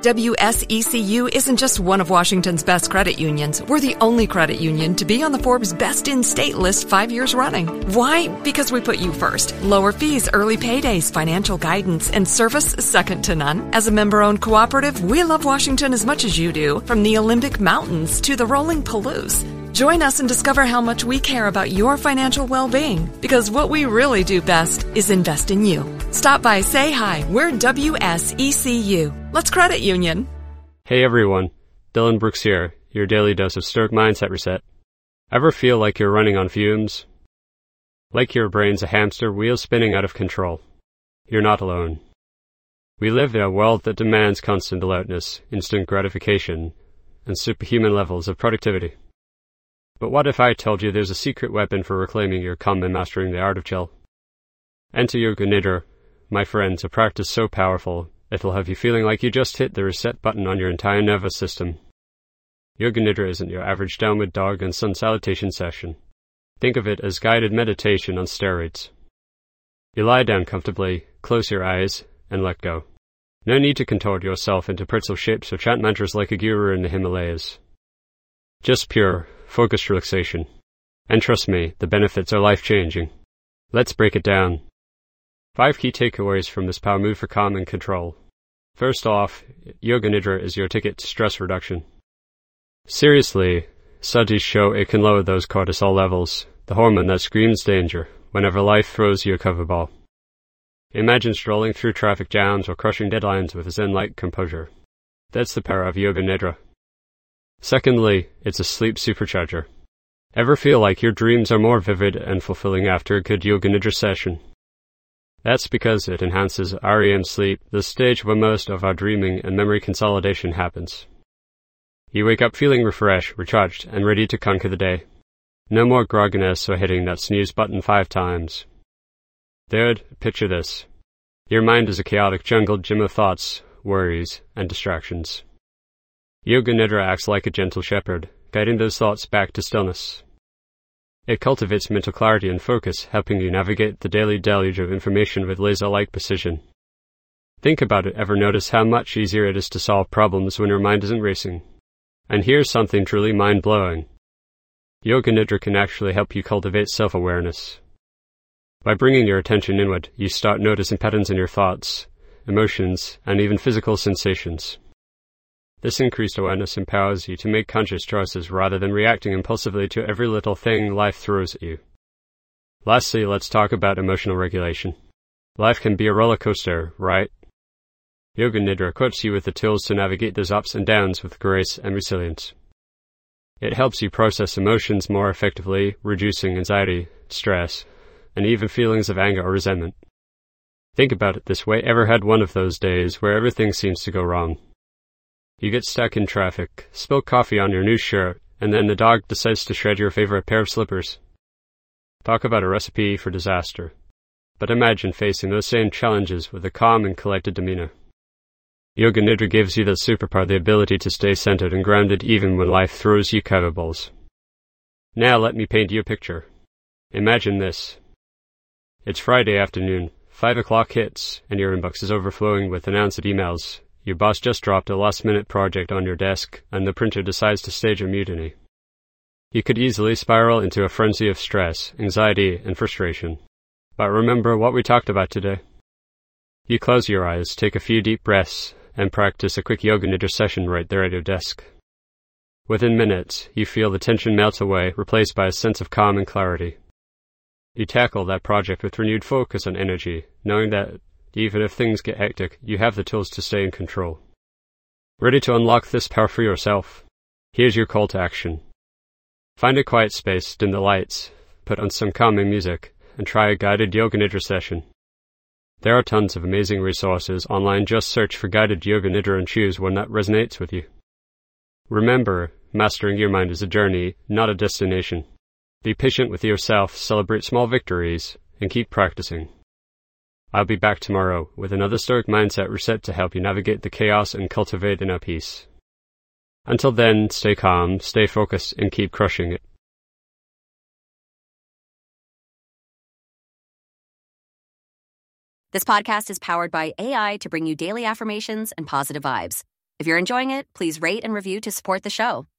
WSECU isn't just one of Washington's best credit unions. We're the only credit union to be on the Forbes Best in State list 5 years running. Why? Because we put you first. Lower fees, early paydays, financial guidance, and service second to none. As a member-owned cooperative, we love Washington as much as you do, from the Olympic Mountains to the rolling Palouse. Join us and discover how much we care about your financial well-being, because what we really do best is invest in you. Stop by, say hi. We're WSECU. Let's credit union. Hey everyone, Dylan Brooks here, your daily dose of Stoic Mindset Reset. Ever feel like you're running on fumes? Like your brain's a hamster wheel spinning out of control? You're not alone. We live in a world that demands constant alertness, instant gratification, and superhuman levels of productivity. But what if I told you there's a secret weapon for reclaiming your calm and mastering the art of chill? Enter Yoga Nidra, my friends, a practice so powerful, it'll have you feeling like you just hit the reset button on your entire nervous system. Yoga Nidra isn't your average downward dog and sun salutation session. Think of it as guided meditation on steroids. You lie down comfortably, close your eyes, and let go. No need to contort yourself into pretzel shapes or chant mantras like a guru in the Himalayas. Just pure, focused relaxation. And trust me, the benefits are life-changing. Let's break it down. 5 key takeaways from this power move for calm and control. First off, Yoga Nidra is your ticket to stress reduction. Seriously, studies show it can lower those cortisol levels, the hormone that screams danger, whenever life throws you a curveball. Imagine strolling through traffic jams or crushing deadlines with a zen-like composure. That's the power of Yoga Nidra. Secondly, it's a sleep supercharger. Ever feel like your dreams are more vivid and fulfilling after a good Yoga Nidra session? That's because it enhances REM sleep, the stage where most of our dreaming and memory consolidation happens. You wake up feeling refreshed, recharged, and ready to conquer the day. No more grogginess or hitting that snooze button 5 times. Third, picture this. Your mind is a chaotic jungle gym of thoughts, worries, and distractions. Yoga Nidra acts like a gentle shepherd, guiding those thoughts back to stillness. It cultivates mental clarity and focus, helping you navigate the daily deluge of information with laser-like precision. Think about it. Ever notice how much easier it is to solve problems when your mind isn't racing? And here's something truly mind-blowing. Yoga Nidra can actually help you cultivate self-awareness. By bringing your attention inward, you start noticing patterns in your thoughts, emotions, and even physical sensations. This increased awareness empowers you to make conscious choices rather than reacting impulsively to every little thing life throws at you. Lastly, let's talk about emotional regulation. Life can be a roller coaster, right? Yoga Nidra equips you with the tools to navigate those ups and downs with grace and resilience. It helps you process emotions more effectively, reducing anxiety, stress, and even feelings of anger or resentment. Think about it this way. Ever had one of those days where everything seems to go wrong? You get stuck in traffic, spill coffee on your new shirt, and then the dog decides to shred your favorite pair of slippers. Talk about a recipe for disaster. But imagine facing those same challenges with a calm and collected demeanor. Yoga Nidra gives you that superpower, the ability to stay centered and grounded even when life throws you curveballs. Now let me paint you a picture. Imagine this. It's Friday afternoon, 5 o'clock hits, and your inbox is overflowing with unanswered emails. Your boss just dropped a last-minute project on your desk, and the printer decides to stage a mutiny. You could easily spiral into a frenzy of stress, anxiety, and frustration. But remember what we talked about today. You close your eyes, take a few deep breaths, and practice a quick Yoga Nidra session right there at your desk. Within minutes, you feel the tension melt away, replaced by a sense of calm and clarity. You tackle that project with renewed focus and energy, knowing that even if things get hectic, you have the tools to stay in control. Ready to unlock this power for yourself? Here's your call to action. Find a quiet space, dim the lights, put on some calming music, and try a guided Yoga Nidra session. There are tons of amazing resources online. Just search for guided Yoga Nidra and choose one that resonates with you. Remember, mastering your mind is a journey, not a destination. Be patient with yourself, celebrate small victories, and keep practicing. I'll be back tomorrow with another Stoic Mindset Reset to help you navigate the chaos and cultivate inner peace. Until then, stay calm, stay focused, and keep crushing it. This podcast is powered by AI to bring you daily affirmations and positive vibes. If you're enjoying it, please rate and review to support the show.